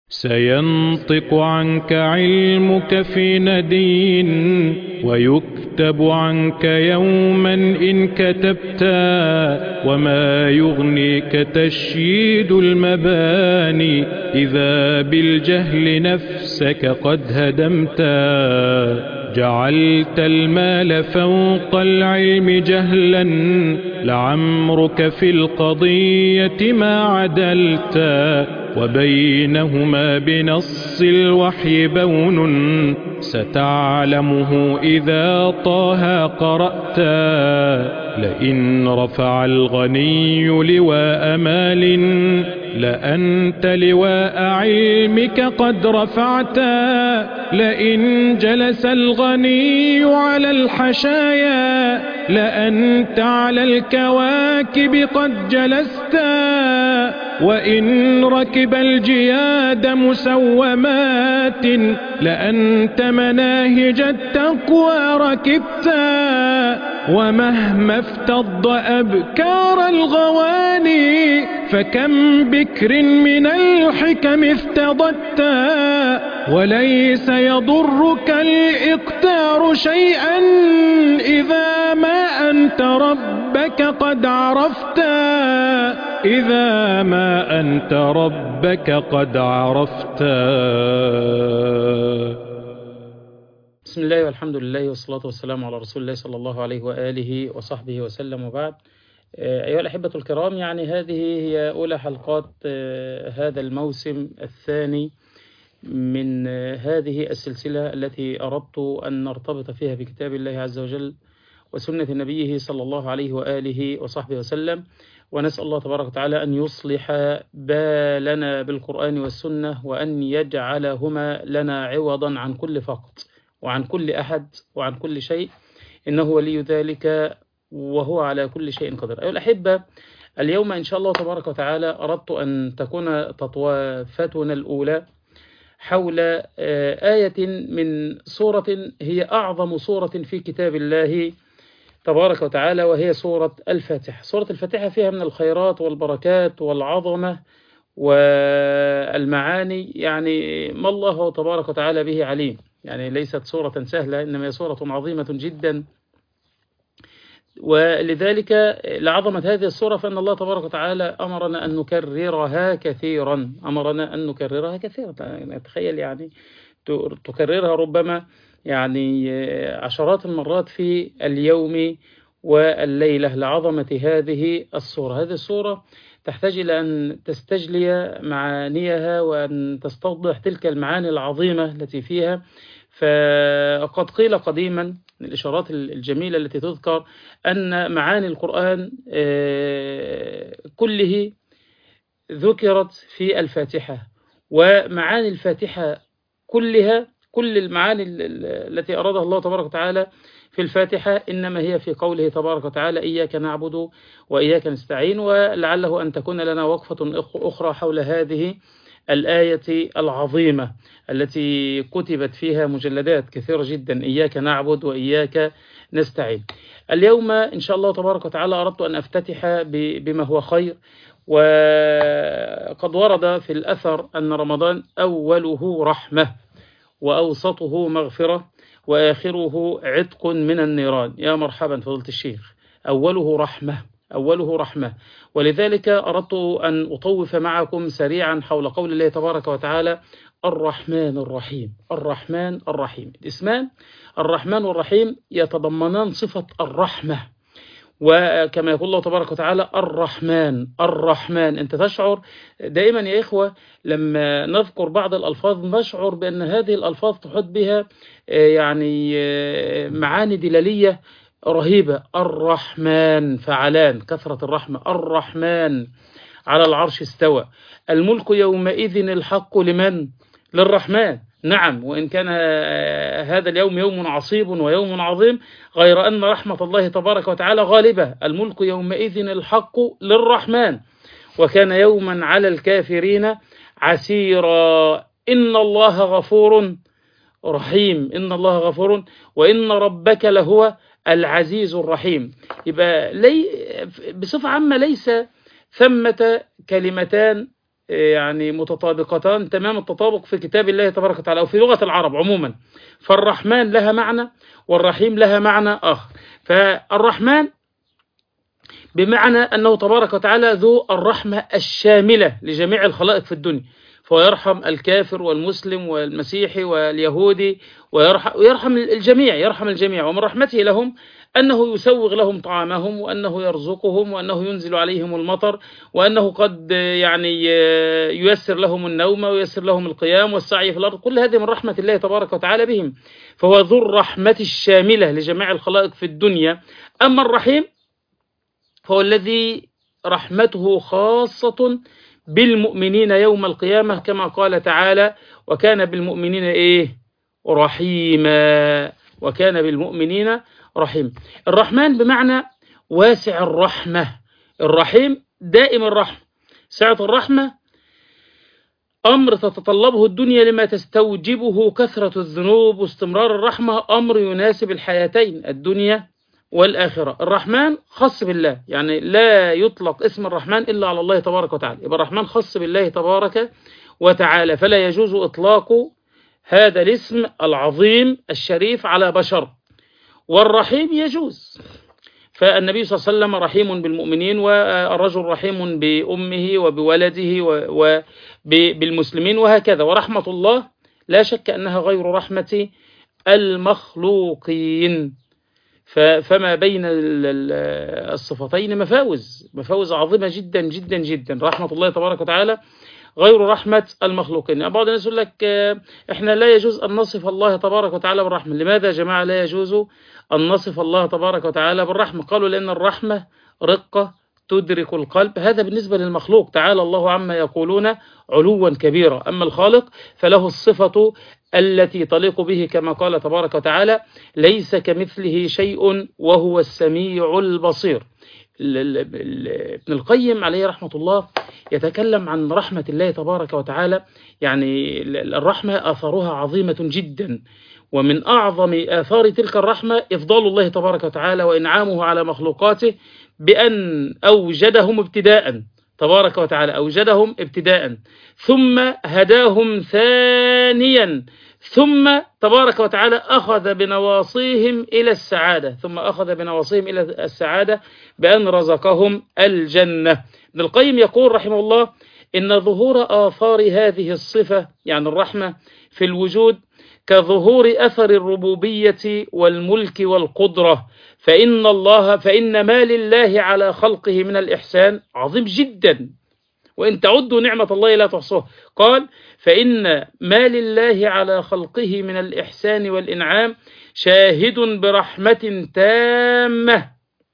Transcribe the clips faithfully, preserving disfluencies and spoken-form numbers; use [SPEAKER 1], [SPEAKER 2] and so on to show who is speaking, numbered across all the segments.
[SPEAKER 1] سينطق عنك علمك في ندين ويكتب عنك يوما إن كتبتا، وما يغنيك تشييد المباني إذا بالجهل نفسك قد هدمتا. جعلت المال فوق العلم جهلا، لعمرك في القضية ما عدلتا، وبينهما بنص الوحي بون ستعلمه إذا طه قرأتا. لئن رفع الغني لواء مال، لأنت لواء علمك قد رفعتا. لئن جلس الغني على الحشايا، لأنت على الكواكب قد جلستا. وإن ركب الجياد مسومات، لأنت مناهج التقوى ركبتا. ومهما افتض أبكار الغواني، فكم بكر من الحكم افتضتا. وليس يضرك الإقتار شيئا إذا ما أنت ربك قد عرفتا. إذا ما أنت ربك قد عرفتا.
[SPEAKER 2] بسم الله والحمد لله والصلاة والسلام على رسول الله صلى الله عليه وآله وصحبه وسلم، وبعد. أيها الأحبة الكرام، يعني هذه هي أولى حلقات هذا الموسم الثاني من هذه السلسلة التي أردت أن نرتبط فيها بكتاب الله عز وجل وسنة نبيه صلى الله عليه وآله وصحبه وسلم. ونسأل الله تبارك وتعالى أن يصلح بالنا بالقرآن والسنة، وأن يجعلهما لنا عوضا عن كل فقر وعن كل أحد وعن كل شيء، إنه ولي ذلك وهو على كل شيء قدير. أيها الأحبة، اليوم إن شاء الله تبارك وتعالى أردت أن تكون تطوافتنا الأولى حول آية من سورة هي أعظم سورة في كتاب الله تبارك وتعالى، وهي سورة الفاتحة. سورة الفاتحة فيها من الخيرات والبركات والعظمة والمعاني يعني ما الله تبارك وتعالى به عليم. يعني ليست سورة سهلة، إنما هي سورة عظيمة جدا. ولذلك لعظمة هذه السورة فإن الله تبارك وتعالى أمرنا أن نكررها كثيرا أمرنا أن نكررها كثيرا تخيل يعني تكررها ربما يعني عشرات المرات في اليوم والليلة لعظمة هذه السورة. هذه السورة تحتاج إلى أن تستجلي معانيها وأن تستوضح تلك المعاني العظيمة التي فيها. فقد قيل قديما من الإشارات الجميلة التي تذكر أن معاني القرآن كله ذكرت في الفاتحة، ومعاني الفاتحة كلها كل المعاني التي أرادها الله تبارك وتعالى في الفاتحة إنما هي في قوله تبارك وتعالى: إياك نعبد وإياك نستعين. ولعله أن تكون لنا وقفة أخرى حول هذه الآية العظيمة التي كتبت فيها مجلدات كثيرة جدا: إياك نعبد وإياك نستعين. اليوم إن شاء الله تبارك وتعالى أردت أن أفتتح بما هو خير. وقد ورد في الأثر أن رمضان أوله رحمة وأوسطه مغفرة وآخره عتق من النيران. يا مرحبا فضيلة الشيخ، أوله رحمة أوله رحمة. ولذلك أردت أن أطوف معكم سريعا حول قول الله تبارك وتعالى: الرحمن الرحيم. الرحمن الرحيم، الاسمان الرحمن والرحيم يتضمنان صفة الرحمة. وكما يقول الله تبارك وتعالى: الرحمن الرحمن. أنت تشعر دائما يا إخوة لما نذكر بعض الألفاظ نشعر بأن هذه الألفاظ تحط بها يعني معاني دلالية رهيبة. الرحمن فعلان، كثرة الرحمة. الرحمن على العرش استوى. الملك يومئذ الحق لمن؟ للرحمن. نعم، وإن كان هذا اليوم يوم عصيب ويوم عظيم، غير أن رحمة الله تبارك وتعالى غالبة. الملك يومئذ الحق للرحمن، وكان يوما على الكافرين عسيرا. إن الله غفور رحيم. إن الله غفور وإن ربك لهو العزيز الرحيم. يبقى لي بصفة عامة ليس ثمة كلمتان يعني متطابقتان تمام التطابق في كتاب الله تبارك وتعالى أو في لغة العرب عموما. فالرحمن لها معنى والرحيم لها معنى آخر. فالرحمن بمعنى أنه تبارك وتعالى ذو الرحمة الشاملة لجميع الخلائق في الدنيا، فهو يرحم الكافر والمسلم والمسيحي واليهودي ويرحم, ويرحم الجميع، يرحم الجميع. ومن رحمته لهم أنه يسوغ لهم طعامهم، وأنه يرزقهم، وأنه ينزل عليهم المطر، وأنه قد يعني ييسر لهم النوم وييسر لهم القيام والسعي في الأرض. كل هذه من رحمة الله تبارك وتعالى بهم، فهو ذو الرحمة الشاملة لجميع الخلائق في الدنيا. أما الرحيم فهو الذي رحمته خاصة بالمؤمنين يوم القيامة، كما قال تعالى: وكان بالمؤمنين إيه؟ رحيما. وكان بالمؤمنين رحيم. الرحمن بمعنى واسع الرحمة، الرحيم دائم الرحمة. سعة الرحمة أمر تتطلبه الدنيا لما تستوجبه كثرة الذنوب، واستمرار الرحمة أمر يناسب الحياتين الدنيا والآخرة. الرحمن خاص بالله، يعني لا يطلق اسم الرحمن إلا على الله تبارك وتعالى، يبقى الرحمن خاص بالله تبارك وتعالى، فلا يجوز إطلاق هذا الاسم العظيم الشريف على بشر. والرحيم يجوز، فالنبي صلى الله عليه وسلم رحيم بالمؤمنين، والرجل رحيم بأمه وبولده وبالمسلمين وهكذا. ورحمة الله لا شك أنها غير رحمة المخلوقين، فما بين الصفتين مفاوز مفاوز عظيمة جدا جدا جدا. رحمة الله تبارك وتعالى غير رحمة المخلوقين. بعض الناس يقول لك احنا لا يجوز أن نصف الله تبارك وتعالى بالرحمة. لماذا يا جماعة لا يجوز أن نصف الله تبارك وتعالى بالرحمة؟ قالوا لأن الرحمة رقة تدرك القلب، هذا بالنسبة للمخلوق، تعالى الله عما يقولون علوا كبيرا. أما الخالق فله الصفة التي تليق به، كما قال تبارك وتعالى: ليس كمثله شيء وهو السميع البصير. ابن القيم عليه رحمة الله يتكلم عن رحمة الله تبارك وتعالى، يعني الرحمة آثارها عظيمة جدا، ومن أعظم آثار تلك الرحمة إفضال الله تبارك وتعالى وإنعامه على مخلوقاته بأن أوجدهم ابتداء، تبارك وتعالى أوجدهم ابتداء، ثم هداهم ثانيا، ثم تبارك وتعالى أخذ بنواصيهم إلى السعادة، ثم أخذ بنواصيهم إلى السعادة بأن رزقهم الجنة. ابن القيم يقول رحمه الله: إن ظهور آثار هذه الصفة يعني الرحمة في الوجود كظهور أثر الربوبية والملك والقدرة، فإن الله فإن ما لله على خلقه من الإحسان عظيم جدا، وإن تعدوا نعمة الله لا تحصوها. قال: فإن ما لله على خلقه من الإحسان والإنعام شاهد برحمة تامة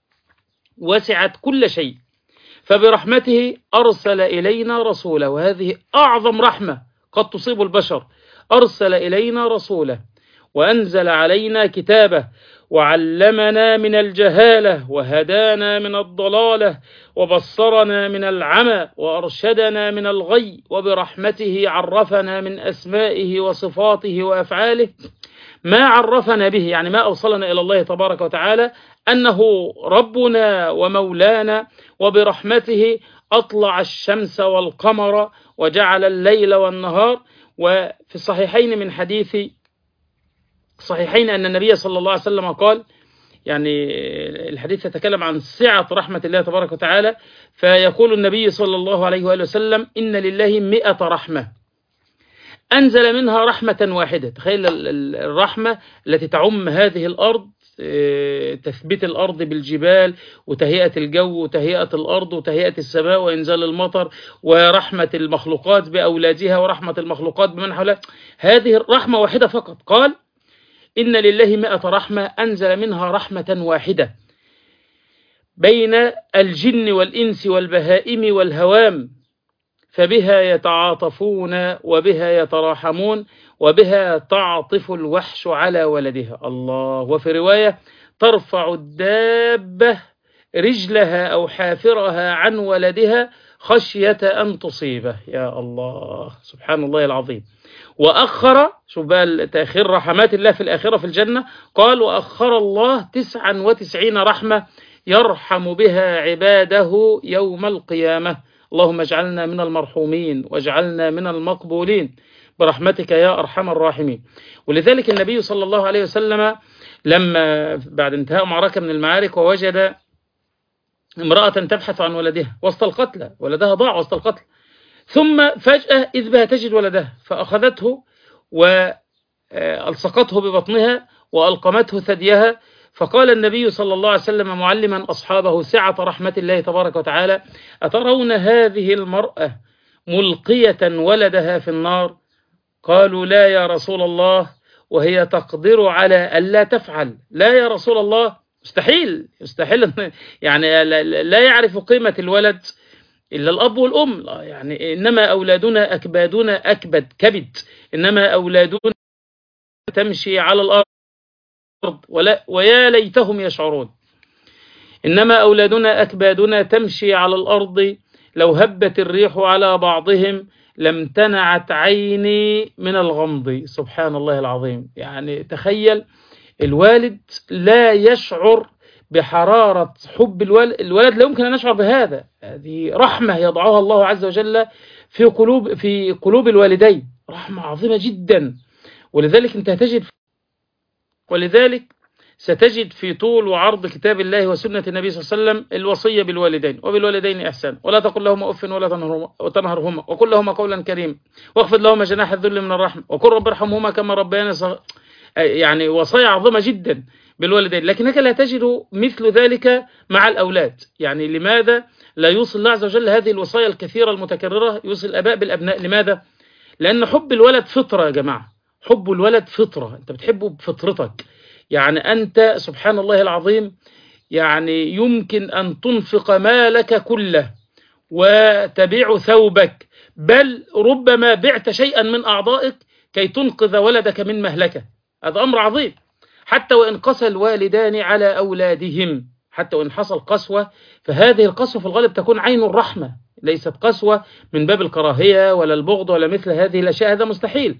[SPEAKER 2] وسعت كل شيء، فبرحمته أرسل إلينا رسوله، وهذه أعظم رحمة قد تصيب البشر. أرسل إلينا رسوله وأنزل علينا كتابه وعلمنا من الجهالة وهدانا من الضلالة وبصرنا من العمى وأرشدنا من الغي، وبرحمته عرفنا من أسمائه وصفاته وأفعاله ما عرفنا به، يعني ما أوصلنا إلى الله تبارك وتعالى أنه ربنا ومولانا. وبرحمته أطلع الشمس والقمر وجعل الليل والنهار. وفي الصحيحين من حديث صحيحين أن النبي صلى الله عليه وسلم قال، يعني الحديث يتكلم عن سعة رحمة الله تبارك وتعالى، فيقول النبي صلى الله عليه وآله وسلم: إن لله مئة رحمة أنزل منها رحمة واحدة. تخيل الرحمة التي تعم هذه الأرض، تثبيت الأرض بالجبال وتهيئة الجو وتهيئة الأرض وتهيئة السماء وإنزال المطر، ورحمة المخلوقات بأولادها ورحمة المخلوقات بمن حولها، هذه الرحمة واحدة فقط. قال: إن لله مئة رحمة أنزل منها رحمة واحدة بين الجن والإنس والبهائم والهوام، فبها يتعاطفون وبها يتراحمون وبها تعطف الوحش على ولدها. الله. وفي رواية: ترفع الدابة رجلها أو حافرها عن ولدها خشية أن تصيبه. يا الله، سبحان الله العظيم. وأخر، شوف بقى تأخير رحمات الله في الآخرة في الجنة، قال: وأخر الله تسعا وتسعين رحمة يرحم بها عباده يوم القيامة. اللهم اجعلنا من المرحومين واجعلنا من المقبولين برحمتك يا أرحم الراحمين. ولذلك النبي صلى الله عليه وسلم لما بعد انتهاء معركة من المعارك ووجد امرأة تبحث عن ولدها وسط القتلى، ولدها ضاع وسط القتلى، ثم فجأة إذ بها تجد ولدها فأخذته وألصقته ببطنها وألقمته ثديها. فقال النبي صلى الله عليه وسلم معلما أصحابه سعة رحمة الله تبارك وتعالى: أترون هذه المرأة ملقية ولدها في النار؟ قالوا: لا يا رسول الله، وهي تقدر على ألا تفعل. لا يا رسول الله، مستحيل مستحيل يعني لا يعرف قيمة الولد إلا الأب والأم، يعني إنما أولادنا أكبادنا أكبد كبد، إنما أولادنا تمشي على الأرض ولا ويا ليتهم يشعرون. إنما أولادنا أكبادنا تمشي على الأرض، لو هبت الريح على بعضهم لم تنعت عيني من الغمض. سبحان الله العظيم. يعني تخيل الوالد لا يشعر بحرارة حب الولد، الولد لا يمكن أن يشعر بهذا. هذه رحمة يضعها الله عز وجل في قلوب في قلوب الوالدين، رحمة عظيمة جدا. ولذلك انت هتجد ولذلك ستجد في طول وعرض كتاب الله وسنة النبي صلى الله عليه وسلم الوصية بالوالدين: وبالوالدين إحسان، ولا تقل لهما أف ولا تنهرهما، وقل لهما قولا كريما، واخفض لهما جناح الذل من الرحمة، وقل رب ارحمهما كما ربياني صغيرا. يعني وصايا عظيمة جدا بالوالدين، لكنك لا تجد مثل ذلك مع الأولاد. يعني لماذا لا يوصل الله عز وجل هذه الوصايا الكثيرة المتكررة، يوصل الآباء بالأبناء؟ لماذا؟ لأن حب الولد فطرة يا جماعة، حب الولد فطرة، أنت بتحبه بفطرتك. يعني أنت سبحان الله العظيم يعني يمكن أن تنفق مالك كله وتبيع ثوبك، بل ربما بعت شيئا من أعضائك كي تنقذ ولدك من مهلكة. هذا أمر عظيم. حتى وإن قسى الوالدان على أولادهم، حتى وإن حصل قسوة، فهذه القسوة في الغالب تكون عين الرحمة، ليست قسوة من باب الكراهية ولا البغض ولا مثل هذه الأشياء، هذا مستحيل.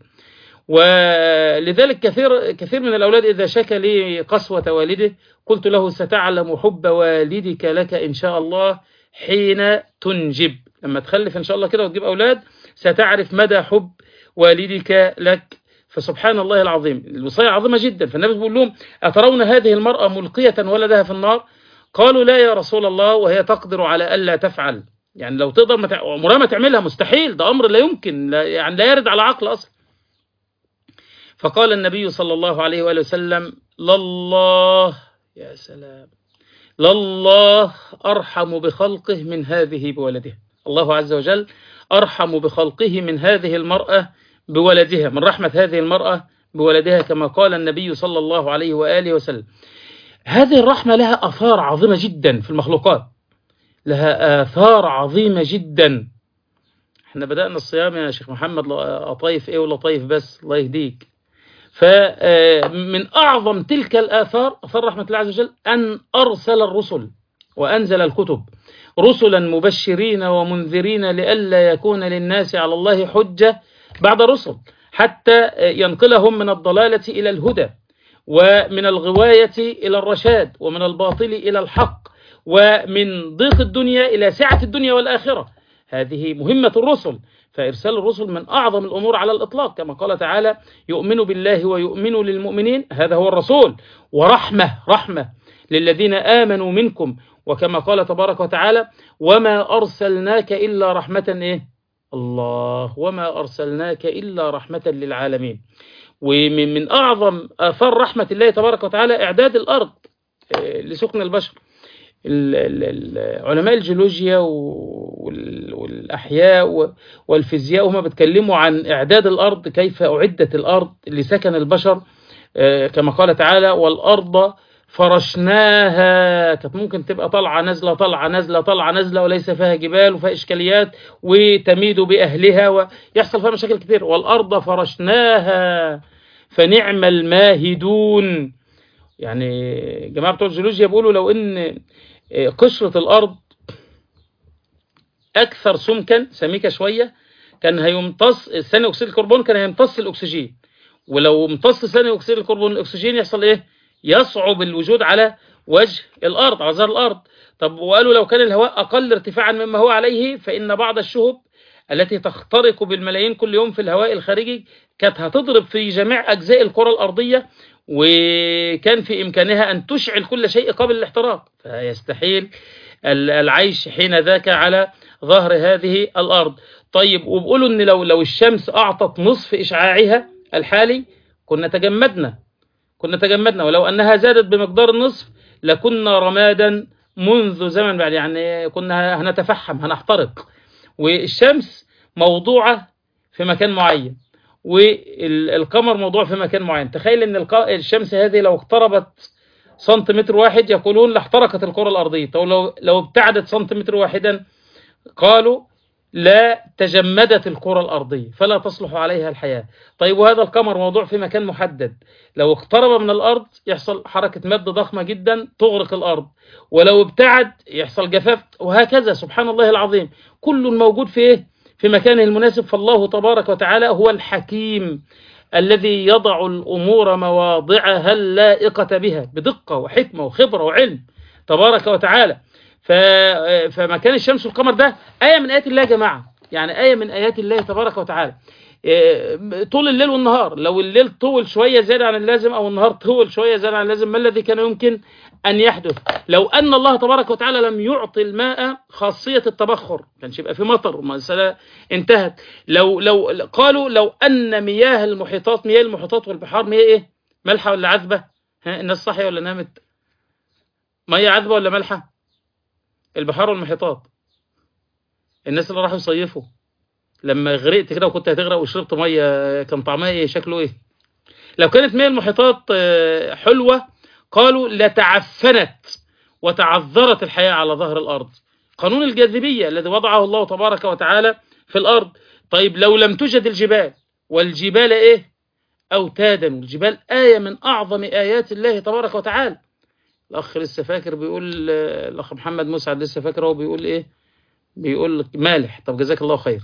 [SPEAKER 2] ولذلك كثير كثير من الأولاد إذا شكى لي قسوة والده قلت له: ستعلم حب والدك لك إن شاء الله حين تنجب. لما تخلف إن شاء الله كده وتجيب أولاد ستعرف مدى حب والدك لك. فسبحان الله العظيم، الوصية عظيمة جدا. فالنبي بيقول لهم: أترون هذه المرأة ملقية ولدها في النار؟ قالوا: لا يا رسول الله، وهي تقدر على ألا تفعل. يعني لو تقدر عمرها ما تعملها، مستحيل، ده أمر لا يمكن، لا يعني لا يرد على عقل أصلا. فقال النبي صلى الله عليه وآله وسلم: لله، يا سلام، لله أرحم بخلقه من هذه بولدها. الله عز وجل أرحم بخلقه من هذه المرأة بولدها، من رحمة هذه المرأة بولدها، كما قال النبي صلى الله عليه وآله وسلم. هذه الرحمة لها آثار عظيمة جدا في المخلوقات، لها آثار عظيمة جدا. احنا بدأنا الصيام يا شيخ محمد لطيف ايه ولطيف بس، الله يهديك. فمن أعظم تلك الآثار آثار رحمة الله عز وجل أن أرسل الرسل وأنزل الكتب، رسلا مبشرين ومنذرين لئلا يكون للناس على الله حجة بعد الرسل، حتى ينقلهم من الضلالة إلى الهدى، ومن الغواية إلى الرشاد، ومن الباطل إلى الحق، ومن ضيق الدنيا إلى سعة الدنيا والآخرة. هذه مهمة الرسل. فإرسال الرسل من أعظم الأمور على الإطلاق، كما قال تعالى: يؤمن بالله ويؤمن للمؤمنين، هذا هو الرسول. ورحمة، رحمة للذين آمنوا منكم، وكما قال تبارك وتعالى: وما أرسلناك إلا رحمة إيه؟ الله، وما أرسلناك إلا رحمة للعالمين. ومن من أعظم آثار رحمة الله تبارك وتعالى إعداد الأرض لسكن البشر. علماء الجيولوجيا والأحياء والفيزياء هم بيتكلموا عن إعداد الأرض، كيف أعدت الأرض لسكن البشر، كما قال تعالى: والأرض فرشناها. كانت ممكن تبقى طلعة نزلة طلعة نزلة طلعة نزلة وليس فيها جبال وفيها إشكاليات وتميد بأهلها ويحصل فيها مشاكل كتير. والأرض فرشناها فنعم الماهدون. يعني جماعة بتوع الجيولوجيا بيقولوا لو إن قشرة الأرض أكثر سمكا، سميكة شوية، كان هيمتص ثاني أكسيد الكربون، كان هيمتص الأكسجين. ولو امتص ثاني أكسيد الكربون الأكسجين يحصل إيه؟ يصعب الوجود على وجه الأرض، على ظهر الأرض. طب وقالوا لو كان الهواء أقل ارتفاعا مما هو عليه فإن بعض الشهب التي تخترق بالملايين كل يوم في الهواء الخارجي كانت هتضرب في جميع أجزاء الكرة الأرضية، وكان في إمكانها أن تشعل كل شيء قبل الاحتراق، فيستحيل العيش حين ذاك على ظهر هذه الأرض. طيب وبقولوا أن لو لو الشمس أعطت نصف إشعاعها الحالي كنا تجمدنا كنا تجمدنا ولو أنها زادت بمقدار النصف لكنا رمادا منذ زمن بعد، يعني كنا هنتفحم هنحترق. والشمس موضوعة في مكان معين والقمر موضوع في مكان معين. تخيل أن الشمس هذه لو اقتربت سنتيمتر واحد يقولون لاحترقت الكرة الأرضية، طب لو لو ابتعدت سنتيمتر واحدا قالوا لا تجمدت الكرة الأرضية فلا تصلح عليها الحياة. طيب وهذا القمر موضوع في مكان محدد، لو اقترب من الأرض يحصل حركة مادة ضخمة جدا تغرق الأرض، ولو ابتعد يحصل جفاف، وهكذا. سبحان الله العظيم، كل موجود في إيه؟ في مكانه المناسب. فالله تبارك وتعالى هو الحكيم الذي يضع الأمور مواضعها اللائقة بها بدقة وحكمة وخبرة وعلم تبارك وتعالى. فمكان الشمس والقمر ده آية من آيات الله يا جماعة، يعني آية من آيات الله تبارك وتعالى. طول الليل والنهار، لو الليل طول شوية زيادة عن اللازم أو النهار طول شوية زيادة عن اللازم ما الذي كان يمكن أن يحدث؟ لو أن الله تبارك وتعالى لم يعطي الماء خاصية التبخر كانش يبقى في مطر، المسألة انتهت. لو لو قالوا لو أن مياه المحيطات مياه المحيطات والبحار مياه إيه؟ مالحة ولا عذبة؟ ها الناس صحية ولا نامت؟ مياه عذبة ولا مالحة؟ البحار والمحيطات، الناس اللي راحوا يصيفوا لما غرقت كده وكنت هتغرق وشربت ميه كان طعمها ايه شكله ايه؟ لو كانت مياه المحيطات حلوه قالوا لتعفنت وتعذرت الحياه على ظهر الارض. قانون الجاذبيه الذي وضعه الله تبارك وتعالى في الارض. طيب لو لم توجد الجبال، والجبال ايه؟ اوتادا. والجبال ايه من اعظم ايات الله تبارك وتعالى. الاخ لسه فاكر بيقول، الاخ محمد مسعد لسه فاكر هو بيقول ايه؟ بيقول مالح. طب جزاك الله خير.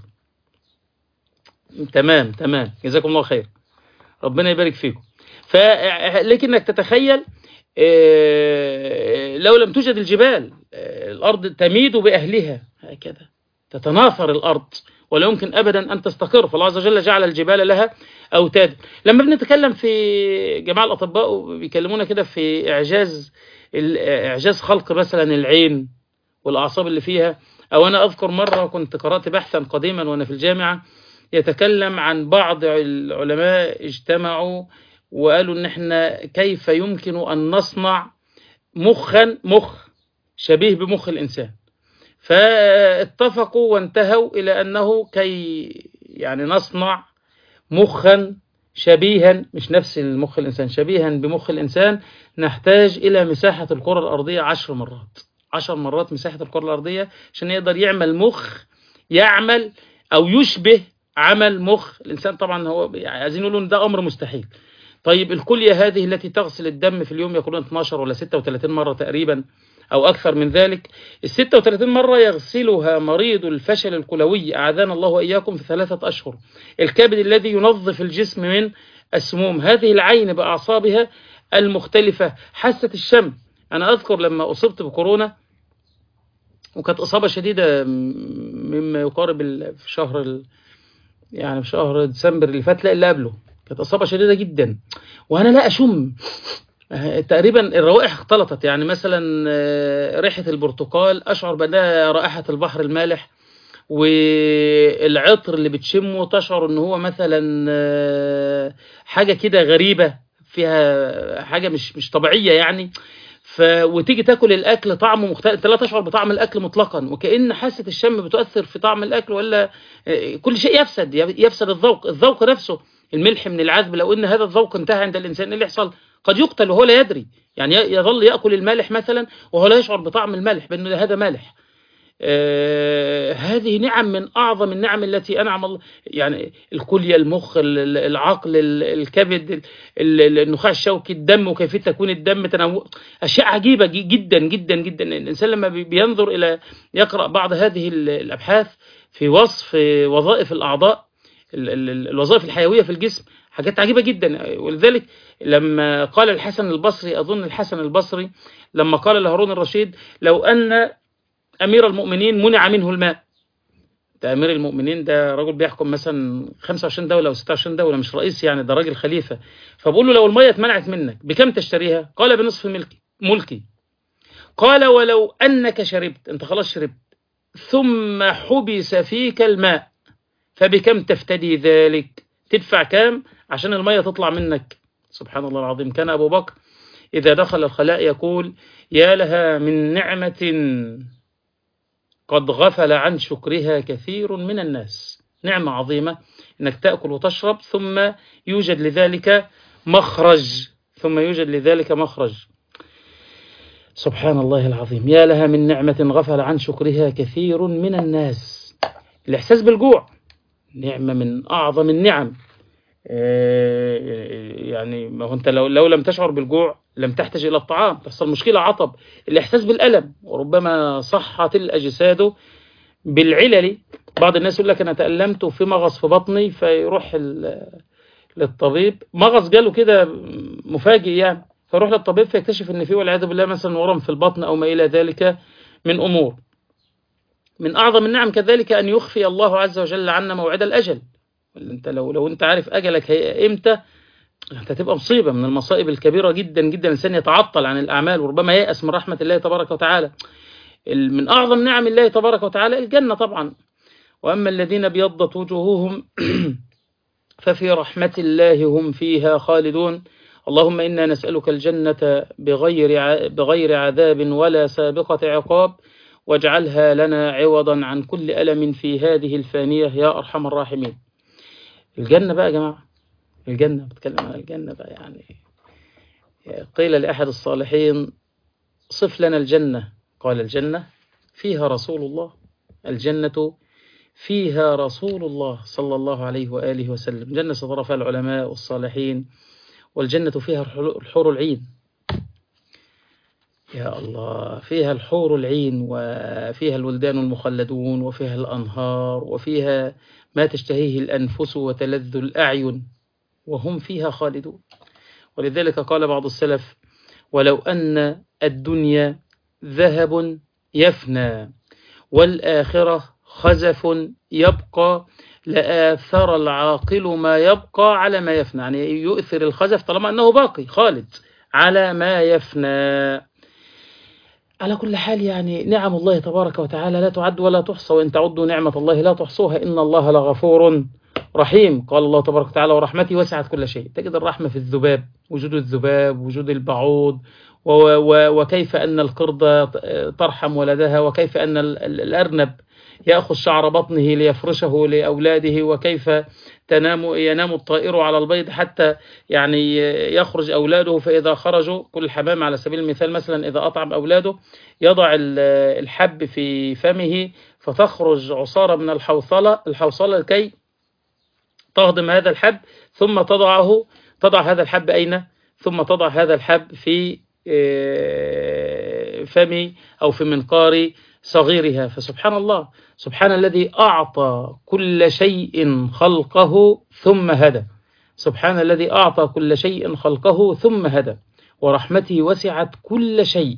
[SPEAKER 2] تمام تمام جزاكم الله خير، ربنا يبارك فيكم. فلكنك تتخيل لو لم توجد الجبال الارض تميد باهلها هكذا، تتناثر الارض ولا يمكن ابدا ان تستقر. فالله عز وجل جعل الجبال لها اوتاد. لما بنتكلم في جماعه الاطباء بيكلمونا كده في اعجاز اعجاز خلق مثلا العين والاعصاب اللي فيها. او انا اذكر مره كنت قرات بحثا قديما وانا في الجامعه يتكلم عن بعض العلماء اجتمعوا وقالوا ان احنا كيف يمكن ان نصنع مخا مخ شبيه بمخ الانسان. فاتفقوا وانتهوا الى انه كي يعني نصنع مخا شبيها، مش نفس المخ الانسان، شبيها بمخ الانسان، نحتاج الى مساحة الكرة الارضية عشر مرات عشر مرات مساحة الكرة الارضية عشان يقدر يعمل مخ يعمل او يشبه عمل مخ الانسان. طبعا هو يعني عايزين يقولوا ان ده امر مستحيل. طيب الكلية هذه التي تغسل الدم في اليوم يقولون اثناشر ولا ستة وثلاثين مرة تقريبا أو أكثر من ذلك. ال ستة وثلاثين مرة يغسلها مريض الفشل الكلوي أعاذنا الله وإياكم في ثلاثة أشهر. الكبد الذي ينظف الجسم من السموم. هذه العين بأعصابها المختلفة. حاسة الشم. أنا أذكر لما أصبت بكورونا وكانت إصابة شديدة مما يقارب في شهر يعني في شهر ديسمبر اللي فات لا اللي قبله، كانت إصابة شديدة جدا وأنا لا أشم تقريبا الروائح اختلطت. يعني مثلا ريحة البرتقال أشعر بأنها رائحة البحر المالح، والعطر اللي بتشمه تشعر أنه هو مثلا حاجة كده غريبة فيها حاجة مش مش طبيعية يعني. ف... وتيجي تاكل الاكل طعمه مختلف، انت لا تشعر بطعم الاكل مطلقا، وكأن حاسة الشم بتؤثر في طعم الاكل، ولا كل شيء يفسد يفسد الذوق الذوق نفسه. الملح من العذب لو ان هذا الذوق انتهى عند الانسان ايه اللي يحصل؟ قد يقتل وهو لا يدري. يعني يظل ياكل المالح مثلا وهو لا يشعر بطعم المالح بانه هذا مالح. آه هذه نعم من أعظم النعم التي أنعم الله. يعني الكلية، المخ، العقل، الكبد، النخاع الشوكي، الدم وكيفية تكوين الدم، تنوع أشياء عجيبة جدا جدا جدا. الإنسان لما بينظر إلى يقرأ بعض هذه الأبحاث في وصف وظائف الأعضاء ال ال ال الوظائف الحيوية في الجسم، حاجات عجيبة جدا. ولذلك لما قال الحسن البصري، أظن الحسن البصري لما قال لهارون الرشيد لو أن أمير المؤمنين منع منه الماء، ده أمير المؤمنين ده رجل بيحكم مثلا خمسة وعشرين دولة أو ستة وعشرين دولة، مش رئيس يعني، ده راجل خليفة، فبقول له لو المية اتمنعت منك بكم تشتريها؟ قال بنصف ملكي ملكي. قال ولو أنك شربت، أنت خلاص شربت، ثم حبس فيك الماء فبكم تفتدي ذلك؟ تدفع كام عشان المية تطلع منك؟ سبحان الله العظيم. كان أبو بكر إذا دخل الخلاء يقول يا لها من نعمة قد غفل عن شكرها كثير من الناس. نعمة عظيمة إنك تأكل وتشرب ثم يوجد لذلك مخرج، ثم يوجد لذلك مخرج. سبحان الله العظيم. يا لها من نعمة غفل عن شكرها كثير من الناس. الإحساس بالجوع نعمة من أعظم النعم. يعني ما هو أنت لو, لو لم تشعر بالجوع لم تحتاج إلى الطعام، تحصل مشكلة عطب. الإحساس بالألم، وربما صحت الأجساد بالعلل. بعض الناس يقول لك أنا تألمت في مغص في بطني، فيروح للطبيب، مغص جاله كده مفاجئ يعني، فيروح للطبيب فيكتشف ان فيه والعياذ بالله مثلا ورم في البطن او ما الى ذلك من امور. من اعظم النعم كذلك ان يخفي الله عز وجل عنا موعد الاجل. انت لو لو انت عارف اجلك هي امتى، انت تبقى مصيبه من المصائب الكبيره جدا جدا. الانسان يتعطل عن الاعمال وربما ييأس من رحمه الله تبارك وتعالى. من اعظم نعم الله تبارك وتعالى الجنه طبعا. واما الذين ابيضت وجوههم ففي رحمه الله هم فيها خالدون. اللهم إنا نسألك الجنة بغير بغير عذاب ولا سابقة عقاب، واجعلها لنا عوضا عن كل ألم في هذه الفانية يا أرحم الراحمين. الجنة بقى يا جماعة، الجنة بتكلم عن الجنة بقى. يعني قيل لأحد الصالحين صف لنا الجنة، قال الجنة فيها رسول الله، الجنة فيها رسول الله صلى الله عليه وآله وسلم. جنة سترى العلماء والصالحين، والجنة فيها الحور العين. يا الله، فيها الحور العين، وفيها الولدان المخلدون، وفيها الأنهار، وفيها ما تشتهيه الأنفس وتلذ الأعين، وهم فيها خالدون. ولذلك قال بعض السلف ولو أن الدنيا ذهب يفنى والآخرة خزف يبقى لآثر العاقل ما يبقى على ما يفنى. يعني يؤثر الخزف طالما أنه باقي خالد على ما يفنى. على كل حال يعني نعم الله تبارك وتعالى لا تعد ولا تحصى، وإن تعدوا نعمة الله لا تحصوها إن الله لغفور رحيم. قال الله تبارك وتعالى ورحمتي وسعت كل شيء. تجد الرحمة في الذباب، وجود الذباب، وجود البعوض، وكيف أن القردة ترحم ولدها، وكيف أن الأرنب يأخذ شعر بطنه ليفرشه لأولاده، وكيف تنام ينام الطائر على البيض حتى يعني يخرج أولاده، فإذا خرجوا كل الحمام على سبيل المثال مثلا إذا أطعم أولاده يضع الحب في فمه فتخرج عصارة من الحوصلة الحوصلة لكي تهضم هذا الحب، ثم تضعه تضع هذا الحب أين؟ ثم تضع هذا الحب في فمي أو في منقار صغيرها. فسبحان الله، سبحان الذي أعطى كل شيء خلقه ثم هدى، سبحان الذي أعطى كل شيء خلقه ثم هدى، ورحمته وسعت كل شيء.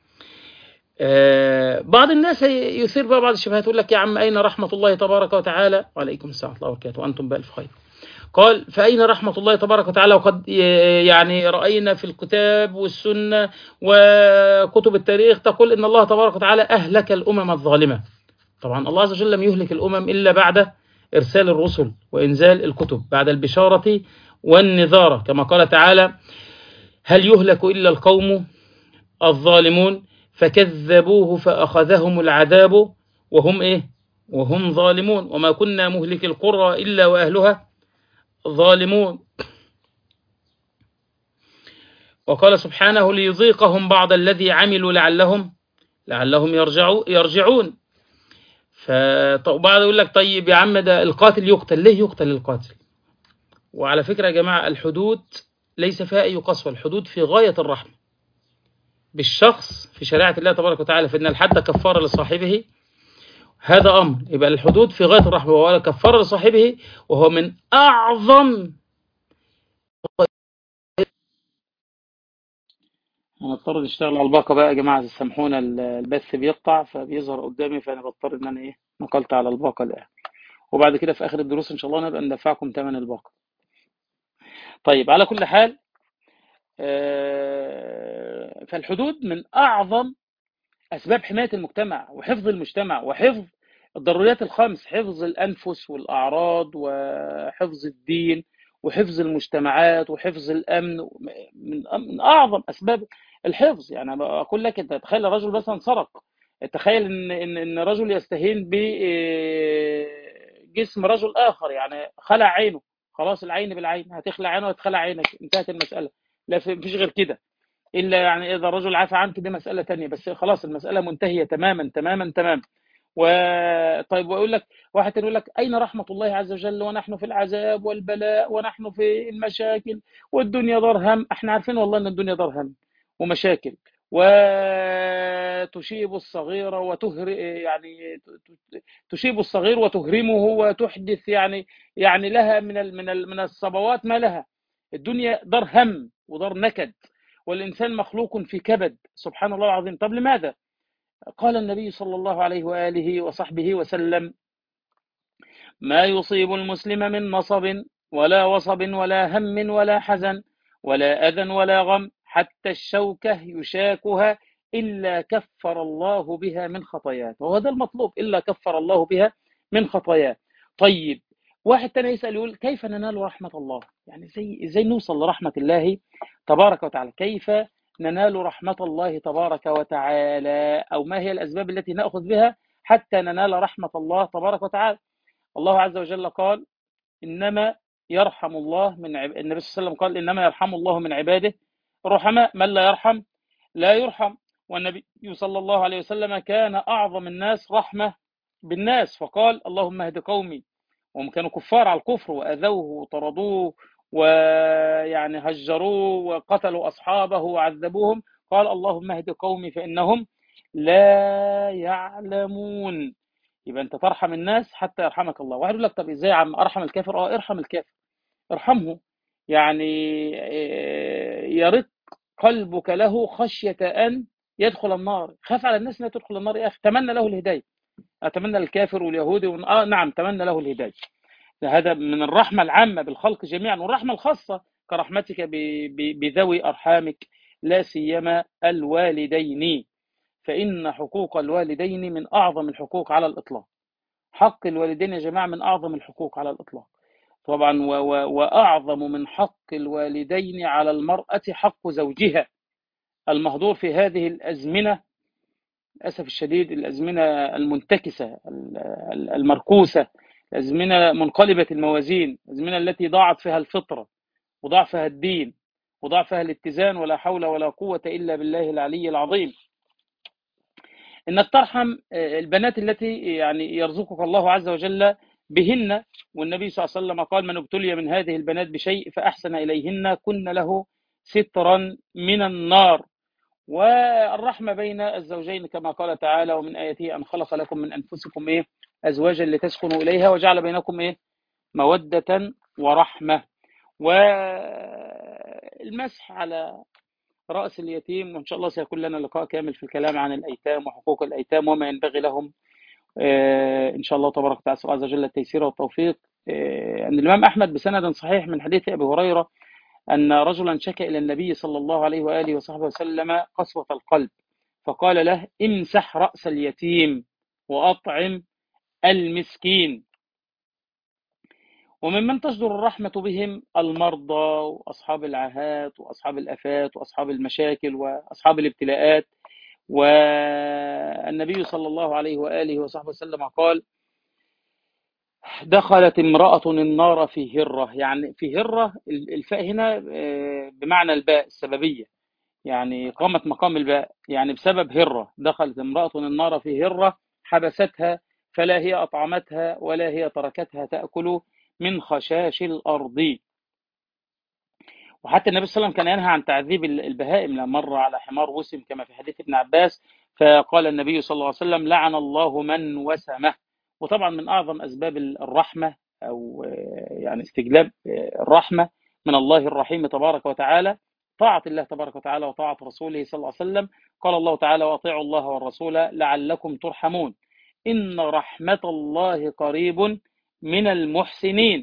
[SPEAKER 2] آه بعض الناس يثير بقى بعض الشبهات، يقول لك يا عم أين رحمة الله تبارك وتعالى؟ وعليكم السلام ورحمة الله وبركاته وأنتم بألف خير. قال فأين رحمة الله تبارك وتعالى وقد يعني رأينا في الكتاب والسنة وكتب التاريخ تقول إن الله تبارك وتعالى أهلك الأمم الظالمة. طبعا الله عز وجل لم يهلك الأمم إلا بعد إرسال الرسل وإنزال الكتب، بعد البشارة والنذارة، كما قال تعالى هل يهلك إلا القوم الظالمون فكذبوه فأخذهم العذاب وهم إيه؟ وهم ظالمون وما كنا مهلك القرى إلا وأهلها ظالمون. وقال سبحانه ليذيقهم بعض الذي عملوا لعلهم لعلهم يرجعوا يرجعون. فبعض يقول لك طيب يا عم ده القاتل يقتل، ليه يقتل القاتل؟ وعلى فكرة يا جماعة الحدود ليس فيها أي قسوة، الحدود في غاية الرحمة بالشخص في شريعة الله تبارك وتعالى، فإن الحد كفارة لصاحبه هذا أمر. يبقى الحدود في غاية الرحمة، ولا كفر لصاحبه، وهو من أعظم. هنضطر نشتغل على الباقة بقى يا جماعة، سامحونا، البث بيقطع فبيظهر قدامي، فأنا بضطر إن أنا إيه نقلت على الباقة الآن، وبعد كده في آخر الدروس إن شاء الله نبقى ندفعكم ثمن الباقة. طيب، على كل حال، فالحدود من أعظم أسباب حماية المجتمع وحفظ المجتمع وحفظ الضروريات الخمس: حفظ الأنفس والأعراض، وحفظ الدين، وحفظ المجتمعات، وحفظ الأمن. من من أعظم أسباب الحفظ. يعني أنا أقول لك، أنت تخيل رجل مثلا سرق، تخيل إن إن إن رجل يستهين بجسم رجل آخر، يعني خلع عينه، خلاص العين بالعين، هتخلع عينه وتخلع عينك، انتهت المسألة. لا، فيش غير كده، إلا يعني إذا الرجل عفى عنك دي مسألة تانية، بس خلاص المسألة منتهية تماما تماما تماما. و طيب، ويقول لك واحد تاني، يقول لك أين رحمة الله عز وجل ونحن في العذاب والبلاء ونحن في المشاكل والدنيا دار هم؟ احنا عارفين والله ان الدنيا دار هم ومشاكل، وتشيب الصغير وتهر يعني تشيب الصغير وتهرمه وتحدث يعني يعني لها من ال... من ال... من الصبوات ما لها. الدنيا دار هم ودار نكد، والإنسان مخلوق في كبد، سبحان الله العظيم. طب لماذا؟ قال النبي صلى الله عليه وآله وصحبه وسلم: ما يصيب المسلم من نصب ولا وصب ولا هم ولا حزن ولا أذى ولا غم حتى الشوكة يشاكها إلا كفر الله بها من خطاياه. وهو ده المطلوب، إلا كفر الله بها من خطاياه. طيب، واحد تاني يسأل يقول: كيف ننال رحمة الله؟ يعني زي ازاي نوصل لرحمة الله تبارك وتعالى؟ كيف ننال رحمة الله تبارك وتعالى؟ أو ما هي الأسباب التي نأخذ بها حتى ننال رحمة الله تبارك وتعالى؟ الله عز وجل قال: إنما يرحم الله من عب... النبي صلى الله عليه وسلم قال: إنما يرحم الله من عباده الرحماء، من لا يرحم لا يرحم. والنبي صلى الله عليه وسلم كان أعظم الناس رحمة بالناس، فقال: اللهم اهد قومي. وهم كانوا كفار على الكفر، وأذوه وطردوه ويعني هجروه وقتلوا أصحابه وعذبوهم، قال: اللهم اهد قومي فإنهم لا يعلمون. يبقى انت ترحم الناس حتى يرحمك الله. واحد يقول لك: طب ازاي يا عم ارحم الكافر؟ اه، ارحم الكافر، ارحمه، يعني يرق قلبك له خشية أن يدخل النار. خاف على الناس لا تدخل النار يا أخي، تمنى له الهداية. أتمنى الكافر واليهودي ون... آه نعم، تمنى له الهداية. هذا من الرحمة العامة بالخلق جميعا، والرحمة الخاصة كرحمتك ب... ب... بذوي أرحامك، لا سيما الوالدين، فإن حقوق الوالدين من أعظم الحقوق على الإطلاق. حق الوالدين يا جماعة من أعظم الحقوق على الإطلاق طبعا. و و وأعظم من حق الوالدين على المرأة حق زوجها، المهدور في هذه الأزمنة للأسف الشديد، الأزمنة المنتكسة المركوسة، الأزمنة منقلبة الموازين، الأزمنة التي ضاعت فيها الفطرة وضاع فيها الدين وضاع فيها الاتزان، ولا حول ولا قوة إلا بالله العلي العظيم. انك ترحم البنات التي يعني يرزقك الله عز وجل بهن. والنبي صلى الله عليه وسلم قال: من ابتلي من هذه البنات بشيء فأحسن إليهن كن له سترا من النار. والرحمة بين الزوجين كما قال تعالى: ومن آياته أن خلق لكم من أنفسكم إيه أزواجا لتسكنوا إليها وجعل بينكم إيه مودة ورحمة. والمسح على رأس اليتيم، وإن شاء الله سيكون لنا لقاء كامل في الكلام عن الأيتام وحقوق الأيتام وما ينبغي لهم إن شاء الله تبارك وتعالى عز وجل التيسير والتوفيق. أن الإمام أحمد بسند صحيح من حديث أبي هريرة أن رجلا شكى إلى النبي صلى الله عليه وآله وصحبه وسلم قسوة القلب، فقال له: امسح رأس اليتيم وأطعم المسكين. وممن تصدر الرحمة بهم المرضى وأصحاب العاهات وأصحاب الآفات وأصحاب المشاكل وأصحاب الابتلاءات. والنبي صلى الله عليه وآله وصحبه وسلم قال: دخلت امرأة النار في هرة. يعني في هرة، الفاء هنا بمعنى الباء السببية، يعني قامت مقام الباء، يعني بسبب هرة. دخلت امرأة النار في هرة حبستها فلا هي أطعمتها ولا هي تركتها تأكل من خشاش الأرض. وحتى النبي صلى الله عليه وسلم كان ينهى عن تعذيب البهائم، لما مر على حمار وسم كما في حديث ابن عباس فقال النبي صلى الله عليه وسلم لعن الله من وسمه. وطبعا من أعظم أسباب الرحمة أو يعني استجلاب الرحمة من الله الرحيم تبارك وتعالى طاعة الله تبارك وتعالى وطاعة رسوله صلى الله عليه وسلم. قال الله تعالى وأطيعوا الله والرسول لعلكم ترحمون إن رحمة الله قريب من المحسنين.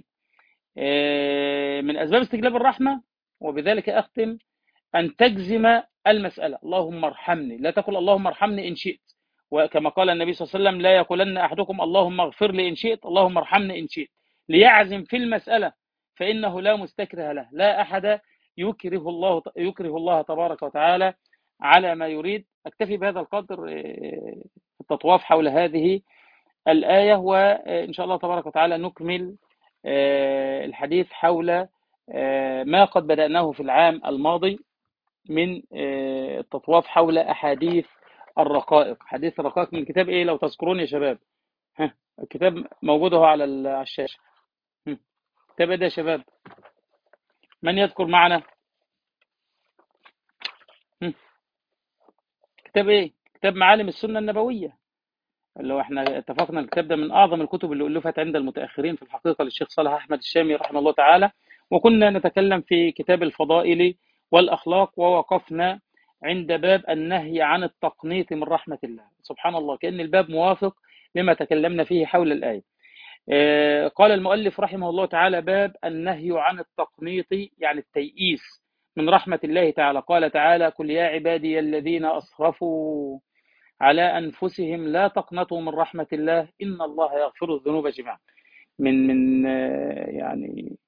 [SPEAKER 2] من أسباب استجلاب الرحمة وبذلك أختم أن تجزم المسألة اللهم ارحمني، لا تقل اللهم ارحمني إن شئت، وكما قال النبي صلى الله عليه وسلم لا يقولن أحدكم اللهم اغفر لي إن شئت اللهم ارحمني إن شئت، ليعزم في المسألة فإنه لا مستكره له، لا أحد يكره الله يكره الله تبارك وتعالى على ما يريد. أكتفي بهذا القدر في التطواف حول هذه الآية، وإن شاء الله تبارك وتعالى نكمل الحديث حول ما قد بدأناه في العام الماضي من التطواف حول أحاديث الرقائق. حديث الرقائق من كتاب إيه لو تذكرون يا شباب؟ ها الكتاب موجود اهو على الشاشة. كتاب إيه ده يا شباب؟ من يذكر معنا؟ كتاب إيه؟ كتاب معالم السنة النبوية، اللي هو احنا اتفقنا الكتاب ده من أعظم الكتب اللي ألفت عند المتأخرين في الحقيقة للشيخ صالح أحمد الشامي رحمه الله تعالى. وكنا نتكلم في كتاب الفضائل والأخلاق ووقفنا عند باب النهي عن التقنيط من رحمة الله. سبحان الله كأن الباب موافق لما تكلمنا فيه حول الآية. قال المؤلف رحمه الله تعالى باب النهي عن التقنيط يعني التيئيس من رحمة الله تعالى. قال تعالى قل يا عبادي الذين أسرفوا على أنفسهم لا تقنطوا من رحمة الله إن الله يغفر الذنوب جميعا. من من يعني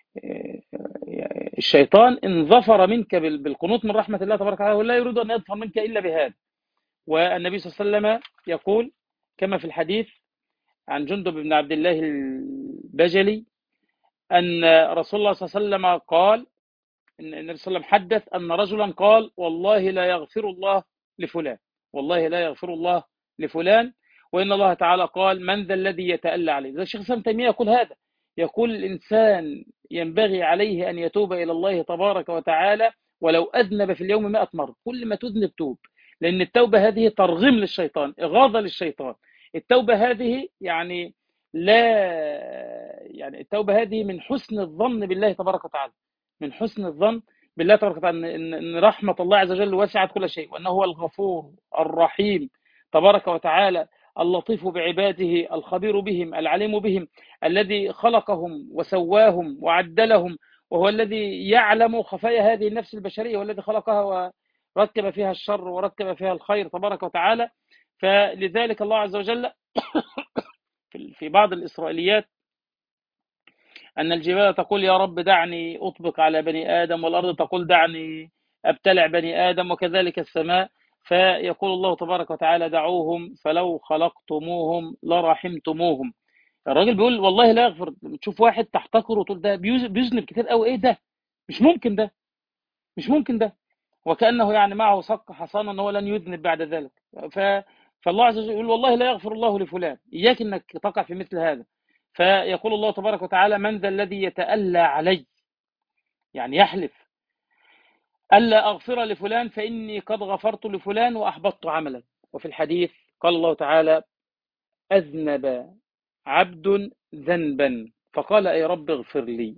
[SPEAKER 2] الشيطان إن ظفر منك بالقنوط من رحمة الله تبارك وتعالى ولا يريد أن يظفر منك إلا بهذا. والنبي صلى الله عليه وسلم يقول كما في الحديث عن جندب بن عبد الله البجلي أن رسول الله صلى الله عليه وسلم قال إن النبي صلى الله عليه وسلم حدث أن رجلا قال والله لا يغفر الله لفلان، والله لا يغفر الله لفلان، وإن الله تعالى قال من ذا الذي يتألى عليه. ذا الشيخ الإسلام تيمية يقول هذا، يقول الإنسان ينبغي عليه أن يتوب إلى الله تبارك وتعالى ولو أذنب في اليوم مئة مرة، كل ما تذنب توب، لأن التوبة هذه ترغم للشيطان، إغاظة للشيطان. التوبة هذه يعني لا يعني التوبة هذه من حسن الظن بالله تبارك وتعالى، من حسن الظن بالله تبارك وتعالى ان رحمه الله عز وجل وسعت كل شيء، وانه هو الغفور الرحيم تبارك وتعالى اللطيف بعباده الخبير بهم العليم بهم الذي خلقهم وسواهم وعدلهم، وهو الذي يعلم خفايا هذه النفس البشريه والذي خلقها وركب فيها الشر وركب فيها الخير تبارك وتعالى. فلذلك الله عز وجل في بعض الإسرائيليات أن الجبال تقول يا رب دعني أطبق على بني آدم، والأرض تقول دعني أبتلع بني آدم، وكذلك السماء. فيقول الله تبارك وتعالى دعوهم فلو خلقتموهم لرحمتموهم. الراجل بيقول والله لا يغفر. تشوف واحد تحتقره وتقول ده بيذنب كتير قوي، ايه ده؟ مش ممكن ده، مش ممكن ده، وكأنه يعني معه صك حصانه ان هو لن يذنب بعد ذلك. ف فالله عز وجل يقول والله لا يغفر الله لفلان، إياك أنك تقع في مثل هذا. فيقول الله تبارك وتعالى من ذا الذي يتألى علي، يعني يحلف ألا أغفر لفلان فإني قد غفرت لفلان وأحبطت عملا. وفي الحديث قال الله تعالى أذنب عبد ذنبا فقال أي رب اغفر لي،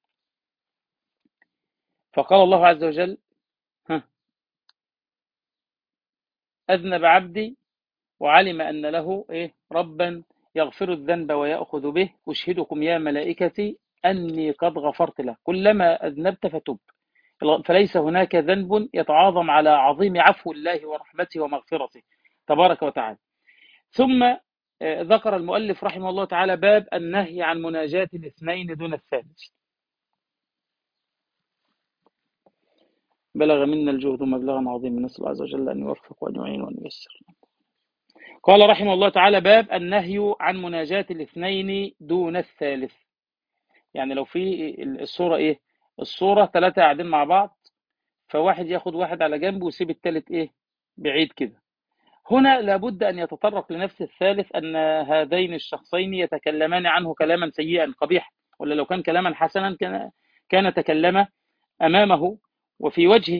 [SPEAKER 2] فقال الله عز وجل ها أذنب عبدي وعلم أن له إيه ربا يغفر الذنب ويأخذ به، أشهدكم يا ملائكتي أني قد غفرت له كلما أذنبت فتب، فليس هناك ذنب يتعاظم على عظيم عفو الله ورحمته ومغفرته تبارك وتعالى. ثم ذكر المؤلف رحمه الله تعالى باب النهي عن مناجاة الاثنين دون الثالث. بلغ منا الجهد مبلغا عظيما، نسأل الله عز وجل أن يوفق وأن يعين وأن ييسر. قال رحمه الله تعالى باب النهي عن مناجاة الاثنين دون الثالث. يعني لو في الصورة إيه، الصورة ثلاثة قاعدين مع بعض، فواحد ياخد واحد على جنب ويسيب الثالث إيه بعيد كده، هنا لابد أن يتطرق لنفس الثالث أن هذين الشخصين يتكلمان عنه كلاما سيئا قبيحا، ولا لو كان كلاما حسنا كان كان تكلم أمامه وفي وجهه.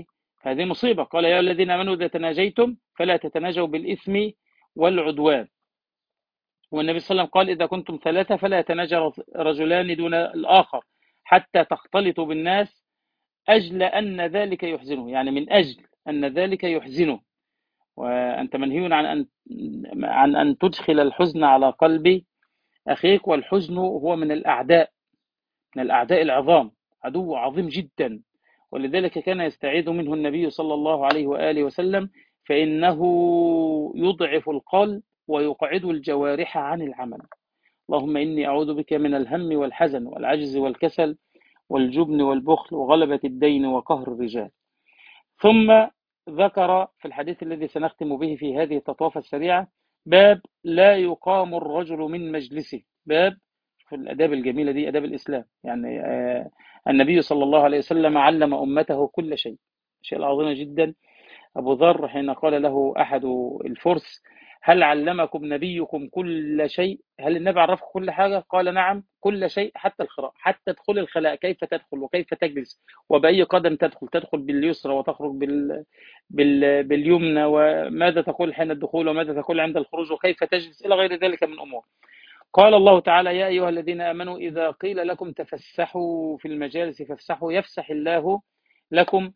[SPEAKER 2] هذه مصيبة. قال يا الذين آمنوا إذا تناجيتم فلا تتناجوا بالإثم والعدوان. والنبي صلى الله عليه وسلم قال إذا كنتم ثلاثة فلا يتناجى رجلان دون الآخر حتى تختلطوا بالناس أجل أن ذلك يحزنه، يعني من أجل أن ذلك يحزنه، وأنت منهي عن أن عن أن تدخل الحزن على قلب أخيك. والحزن هو من الأعداء، من الأعداء العظام، عدو عظيم جدا، ولذلك كان يستعيذ منه النبي صلى الله عليه وآله وسلم، فإنه يضعف القلب ويقعد الجوارح عن العمل. اللهم إني أعوذ بك من الهم والحزن والعجز والكسل والجبن والبخل وغلبة الدين وقهر الرجال. ثم ذكر في الحديث الذي سنختم به في هذه التطوافة السريعة باب لا يقام الرجل من مجلسه. باب في الأداب الجميلة دي، أداب الإسلام، يعني آه النبي صلى الله عليه وسلم علم أمته كل شيء، شيء عظيم جدا. أبو ذر حين قال له أحد الفرس هل علمكم نبيكم كل شيء؟ هل النبي عرفكم كل حاجة؟ قال نعم كل شيء حتى الخراء، حتى تدخل الخلاء كيف تدخل وكيف تجلس وبأي قدم تدخل، تدخل باليسرى وتخرج بال... بال... باليمنى، وماذا تقول حين الدخول وماذا تقول عند الخروج وكيف تجلس إلى غير ذلك من أمور. قال الله تعالى يا أيها الذين آمنوا إذا قيل لكم تفسحوا في المجالس فافسحوا يفسح الله لكم.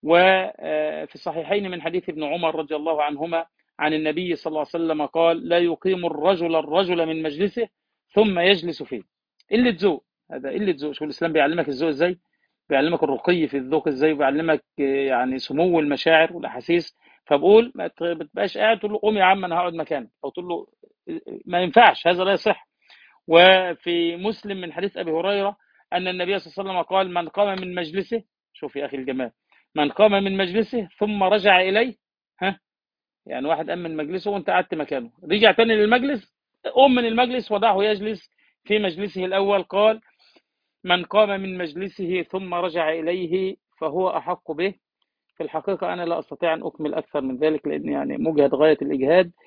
[SPEAKER 2] وفي الصحيحين من حديث ابن عمر رضي الله عنهما عن النبي صلى الله عليه وسلم قال لا يقيم الرجل الرجل من مجلسه ثم يجلس فيه. قلة ذوق، هذا قلة ذوق. شو الإسلام بيعلمك الذوق إزاي؟ بيعلمك الرقي في الذوق إزاي، بيعلمك يعني سمو المشاعر والأحاسيس. فبقول ما تبقاش قاعد تقول له قوم يا عم أنا هقعد مكانك، أو تقول له ما ينفعش، هذا لا يصح. وفي مسلم من حديث أبي هريرة أن النبي صلى الله عليه وسلم قال من قام من مجلسه، شوف يا أخي الجمال، من قام من مجلسه ثم رجع إليه، ها يعني واحد قام من مجلسه وانت قعدت مكانه، رجع تاني للمجلس، قم من المجلس ودعه يجلس في مجلسه الأول. قال من قام من مجلسه ثم رجع إليه فهو أحق به. في الحقيقة أنا لا أستطيع أن أكمل أكثر من ذلك، لأن يعني مجهد غاية الإجهاد.